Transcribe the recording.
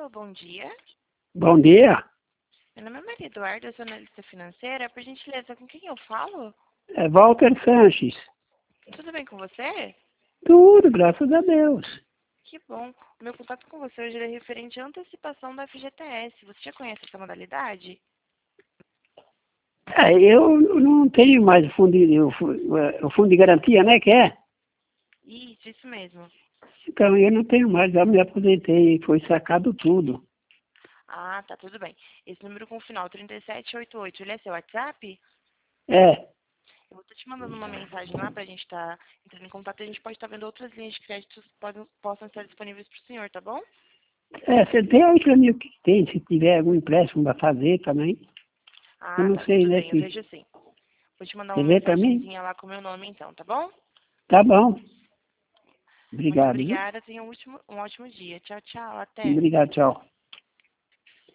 Alô, bom dia. Bom dia. Meu nome é Maria Eduarda, eu sou analista financeira. Por gentileza, com quem eu falo? É Walter Sanches. Tudo bem com você? Tudo, graças a Deus. Que bom. O meu contato com você hoje é referente à antecipação da FGTS. Você já conhece essa modalidade? Eu não tenho mais o fundo de garantia, né, que é? Isso mesmo. Então, eu não tenho mais, já me aposentei, foi sacado tudo. Ah, tá, tudo bem. Esse número com o final 3788, ele é seu WhatsApp? É, Eu vou estar te mandando uma mensagem lá pra gente estar entrando em contato e a gente pode estar vendo outras linhas de crédito que possam estar disponíveis pro senhor, tá bom? você tem aí pra mim o que tem, se tiver algum empréstimo pra fazer também. Eu Ah, não tá, sei, tudo né, bem, eu se vejo sim. Vou te mandar você uma vê pra mim? mensagenzinha lá com o meu nome então, tá bom? Tá bom. Muito Obrigado, viu? obrigada, tenha um ótimo dia. Tchau, tchau, até. Obrigado, tchau.